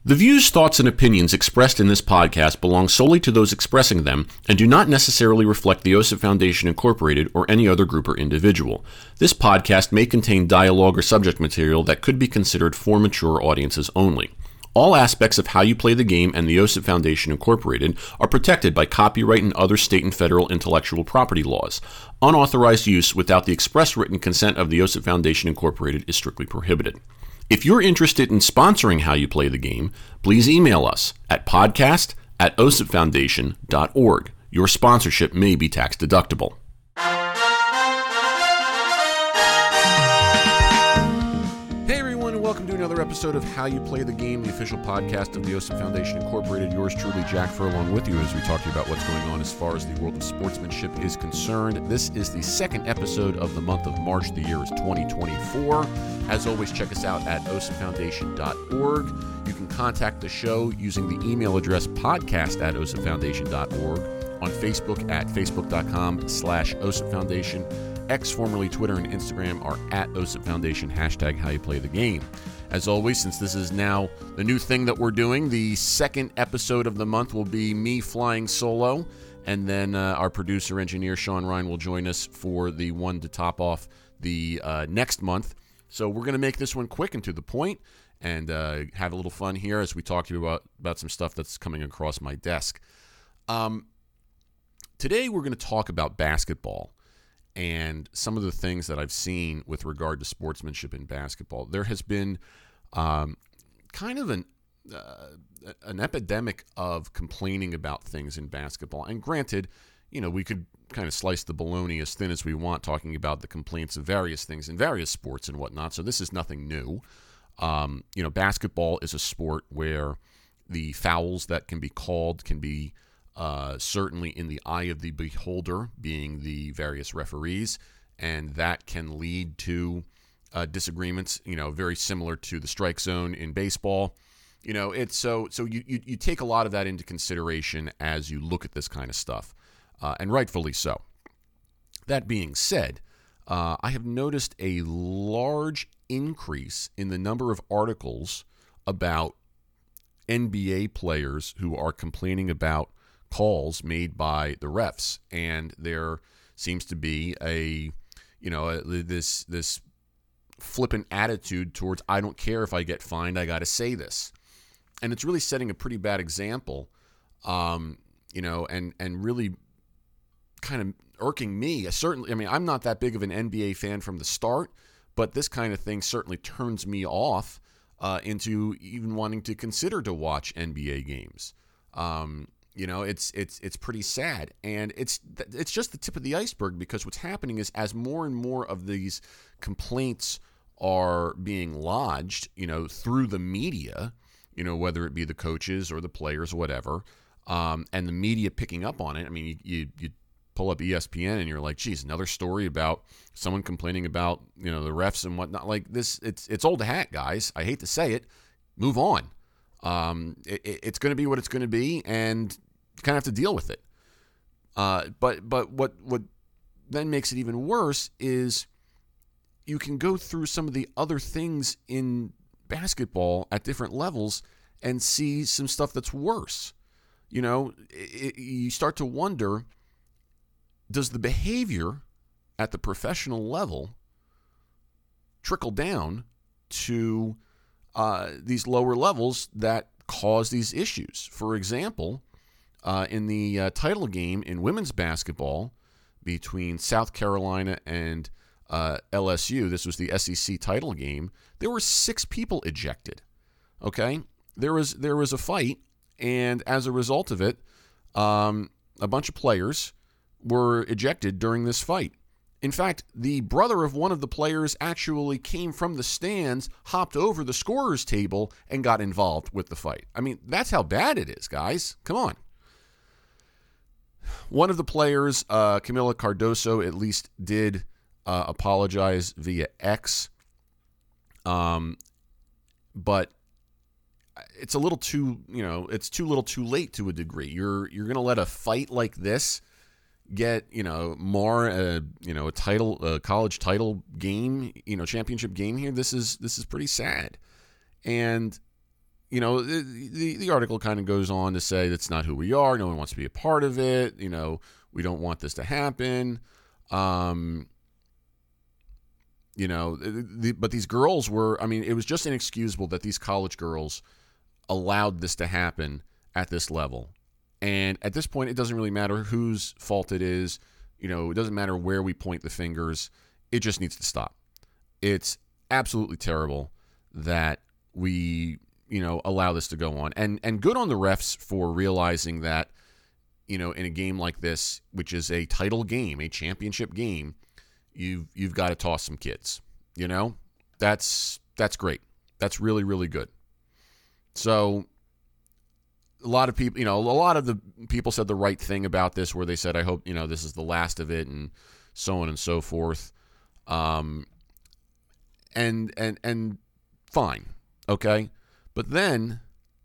The views, thoughts, and opinions expressed in this podcast belong solely to those expressing them and do not necessarily reflect the OSIP Foundation Incorporated or any other group or individual. This podcast may contain dialogue or subject material that could be considered for mature audiences only. All aspects of How You Play the Game and the OSIP Foundation Incorporated are protected by copyright and other state and federal intellectual property laws. Unauthorized use without the express written consent of the OSIP Foundation Incorporated is strictly prohibited. If you're interested in sponsoring How You Play the Game, please email us at podcast@osipfoundation.org. Your sponsorship may be tax deductible. Hey everyone, and welcome to another episode of How You Play the Game, the official podcast of the OSIP Foundation Incorporated. Yours truly, Jack Fur, along with you as we talk to you about what's going on as far as the world of sportsmanship is concerned. This is the second episode of the month of March. The year is 2024. As always, check us out at osipfoundation.org. You can contact the show using the email address podcast@osipfoundation.org, on Facebook at facebook.com/osipfoundation. X, formerly Twitter and Instagram, are at OSIP Foundation, hashtag How You Play the Game. As always, since this is now the new thing that we're doing, the second episode of the month will be me flying solo, and then our producer engineer Sean Ryan will join us for the one to top off the next month. So we're going to make this one quick and to the point, and have a little fun here as we talk to you about some stuff that's coming across my desk. Today we're going to talk about basketball and some of the things that I've seen with regard to sportsmanship in basketball. There has been kind of an epidemic of complaining about things in basketball. And granted, you know, we could kind of slice the bologna as thin as we want, talking about the complaints of various things in various sports and whatnot. So this is nothing new. You know, basketball is a sport where the fouls that can be called can be certainly in the eye of the beholder, being the various referees, and that can lead to disagreements, you know, very similar to the strike zone in baseball. You know, it's so you take a lot of that into consideration as you look at this kind of stuff, and rightfully so. That being said, I have noticed a large increase in the number of articles about NBA players who are complaining about calls made by the refs, and there seems to be this flippant attitude towards, I don't care if I get fined, I got to say this, and it's really setting a pretty bad example, and really kind of irking me. I'm not that big of an NBA fan from the start, but this kind of thing certainly turns me off into even wanting to consider to watch NBA games. It's pretty sad, and it's just the tip of the iceberg, because what's happening is as more and more of these complaints are being lodged, you know, through the media, you know, whether it be the coaches or the players or whatever, and the media picking up on it. I mean, you pull up ESPN and you're like, geez, another story about someone complaining about, you know, the refs and whatnot. Like this, it's old hat, guys. I hate to say it. Move on. It's going to be what it's going to be, and you kind of have to deal with it. But what then makes it even worse is you can go through some of the other things in basketball at different levels and see some stuff that's worse. You know, you start to wonder, does the behavior at the professional level trickle down to these lower levels that cause these issues? For example, in the title game in women's basketball between South Carolina and LSU, this was the SEC title game, there were 6 people ejected. Okay? There was a fight, and as a result of it, a bunch of players were ejected during this fight. In fact, the brother of one of the players actually came from the stands, hopped over the scorer's table, and got involved with the fight. I mean, that's how bad it is, guys. Come on. One of the players, Camila Cardoso, at least did apologize via X, but it's a little too, it's too little too late to a degree. You're going to let a fight like this get, mar a title, a college title game, championship game here. This is pretty sad. And the article kind of goes on to say that's not who we are. No one wants to be a part of it. We don't want this to happen. But these girls were, it was just inexcusable that these college girls allowed this to happen at this level. And at this point, it doesn't really matter whose fault it is. It doesn't matter where we point the fingers. It just needs to stop. It's absolutely terrible that we, allow this to go on. And good on the refs for realizing that, in a game like this, which is a title game, a championship game, you've got to toss some kids. That's great. That's really, really good. So a lot of people, a lot of the people said the right thing about this, where they said, I hope, this is the last of it, and so on and so forth. And fine. Okay. But then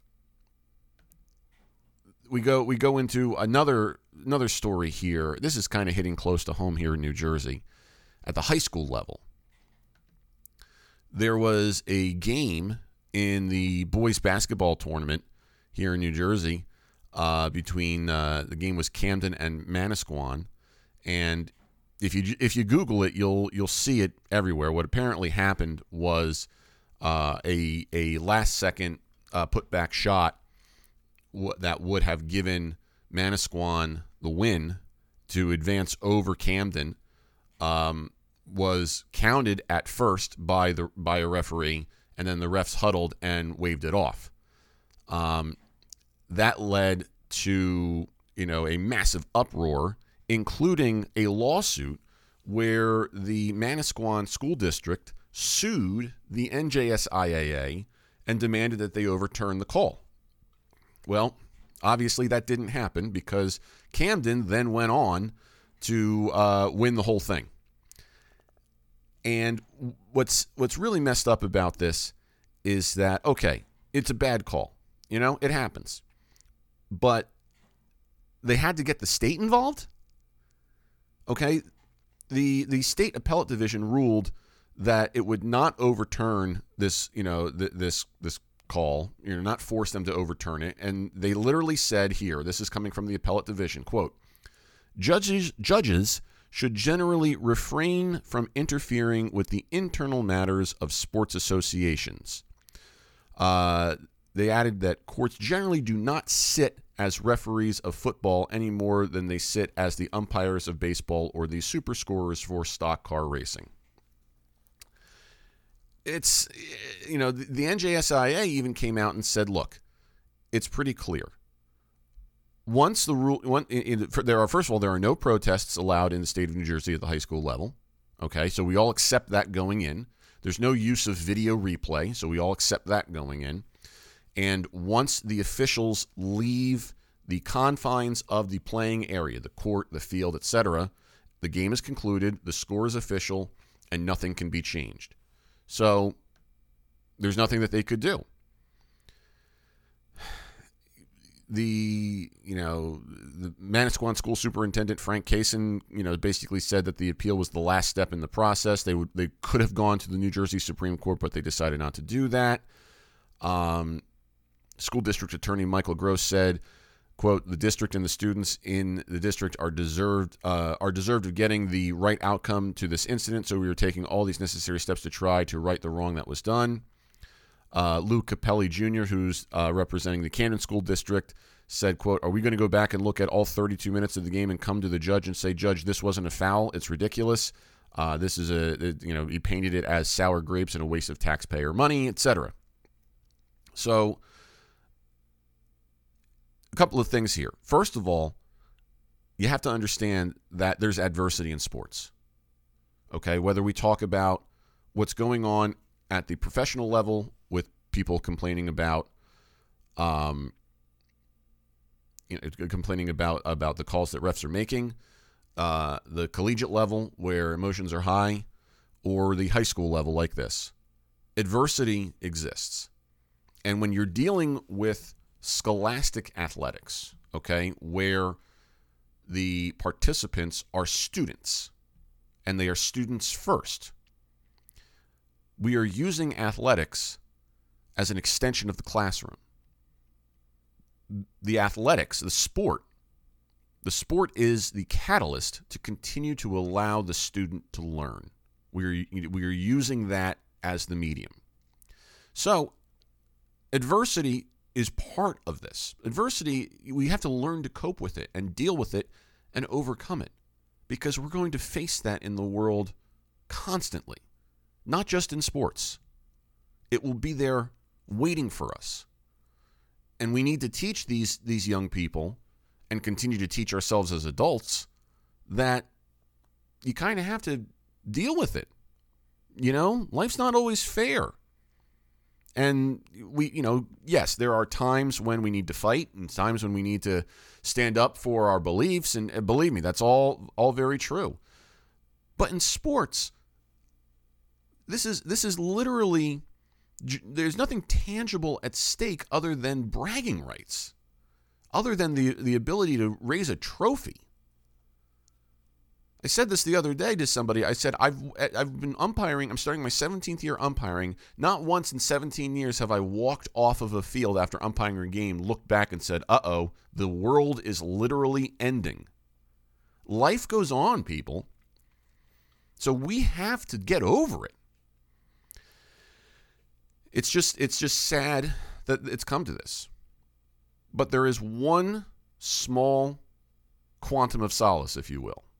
we go into another story here. This is kind of hitting close to home here in New Jersey. At the high school level, there was a game in the boys basketball tournament here in New Jersey between the game was Camden and Manasquan, and if you Google it, you'll see it everywhere. What apparently happened was a last second putback shot that would have given Manasquan the win to advance over Camden. Was counted at first by a referee, and then the refs huddled and waved it off. That led to a massive uproar, including a lawsuit where the Manasquan School District sued the NJSIAA and demanded that they overturn the call. Well, obviously that didn't happen because Camden then went on to win the whole thing. And what's really messed up about this is that, okay, it's a bad call. It happens. But they had to get the state involved? Okay, the state appellate division ruled that it would not overturn this, this call, not force them to overturn it. And they literally said here, this is coming from the appellate division, quote, Judges should generally refrain from interfering with the internal matters of sports associations. They added that courts generally do not sit as referees of football any more than they sit as the umpires of baseball or the super scorers for stock car racing. It's, the NJSIA even came out and said, look, it's pretty clear. Once the rule, first of all, there are no protests allowed in the state of New Jersey at the high school level. Okay, so we all accept that going in. There's no use of video replay, so we all accept that going in. And once the officials leave the confines of the playing area, the court, the field, etc., the game is concluded, the score is official, and nothing can be changed. So there's nothing that they could do. The Manasquan School Superintendent Frank Kaysen, basically said that the appeal was the last step in the process. They could have gone to the New Jersey Supreme Court, but they decided not to do that. School District Attorney Michael Gross said, quote, the district and the students in the district are deserved of getting the right outcome to this incident, so we are taking all these necessary steps to try to right the wrong that was done. Lou Capelli Jr., who's representing the Camden School District, said, quote, are we going to go back and look at all 32 minutes of the game and come to the judge and say, Judge, this wasn't a foul. It's ridiculous. This is he painted it as sour grapes and a waste of taxpayer money, etc. So a couple of things here. First of all, you have to understand that there's adversity in sports. Okay, whether we talk about what's going on at the professional level with people complaining about the calls that refs are making, the collegiate level where emotions are high, or the high school level like this. Adversity exists. And when you're dealing with scholastic athletics, okay, where the participants are students, and they are students first, we are using athletics as an extension of the classroom. The athletics, the sport is the catalyst to continue to allow the student to learn. We are using that as the medium. So, adversity is part of this. Adversity, we have to learn to cope with it and deal with it and overcome it, because we're going to face that in the world constantly, not just in sports. It will be there waiting for us. And we need to teach these young people, and continue to teach ourselves as adults, that you kind of have to deal with it. Life's not always fair. And yes, there are times when we need to fight and times when we need to stand up for our beliefs. And believe me, that's all very true. But in sports, this is literally, there's nothing tangible at stake other than bragging rights, other than the ability to raise a trophy. I said this the other day to somebody. I said, I've been umpiring. I'm starting my 17th year umpiring. Not once in 17 years have I walked off of a field after umpiring a game, looked back and said, uh-oh, the world is literally ending. Life goes on, people. So we have to get over it. It's just sad that it's come to this. But there is one small quantum of solace, if you will.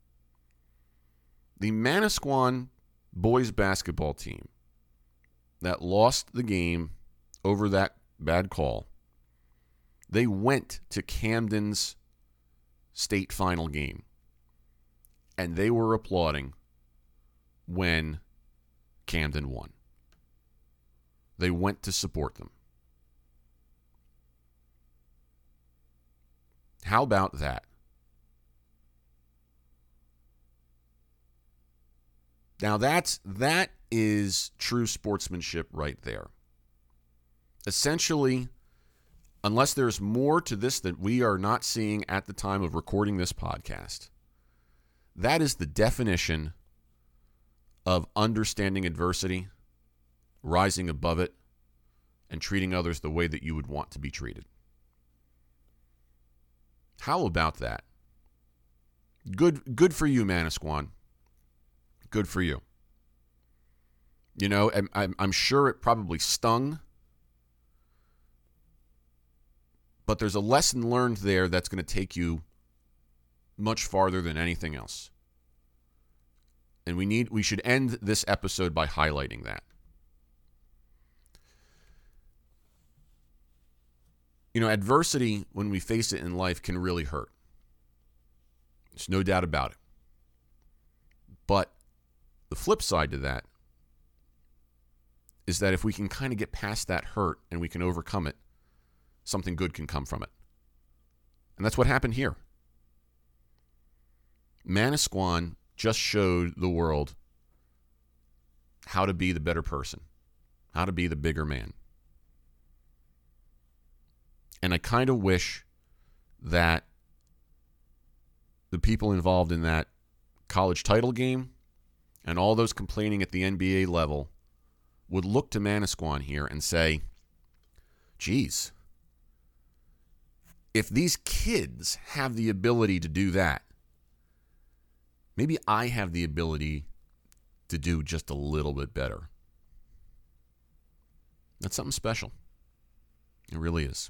The Manasquan boys basketball team that lost the game over that bad call, they went to Camden's state final game, and they were applauding when Camden won. They went to support them. How about that? Now that is true sportsmanship right there. Essentially, unless there's more to this that we are not seeing at the time of recording this podcast, that is the definition of understanding adversity, rising above it, and treating others the way that you would want to be treated. How about that? Good for you, Manasquan. Good for you. I'm sure it probably stung, but there's a lesson learned there that's going to take you much farther than anything else. And we should end this episode by highlighting that. Adversity, when we face it in life, can really hurt. There's no doubt about it. But the flip side to that is that if we can kind of get past that hurt and we can overcome it, something good can come from it. And that's what happened here. Manasquan just showed the world how to be the better person, how to be the bigger man. And I kind of wish that the people involved in that college title game and all those complaining at the NBA level would look to Manasquan here and say, geez, if these kids have the ability to do that, maybe I have the ability to do just a little bit better. That's something special. It really is.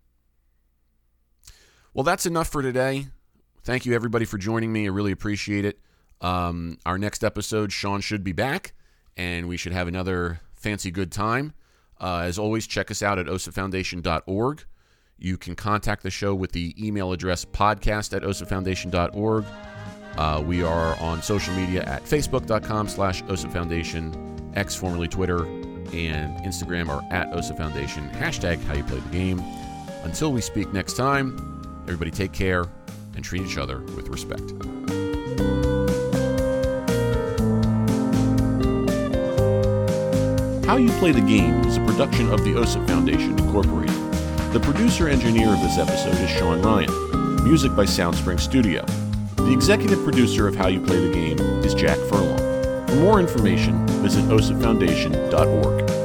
Well, that's enough for today. Thank you, everybody, for joining me. I really appreciate it. Our next episode, Sean should be back, and we should have another fancy good time. As always, check us out at osafoundation.org. You can contact the show with the email address podcast@osafoundation.org. We are on social media at facebook.com/osafoundation, X, formerly Twitter, and Instagram are at osafoundation, #HowYouPlayTheGame. Until we speak next time, everybody take care and treat each other with respect. How You Play the Game is a production of the OSIP Foundation, Incorporated. The producer-engineer of this episode is Sean Ryan. Music by Soundspring Studio. The executive producer of How You Play the Game is Jack Furlong. For more information, visit osipfoundation.org.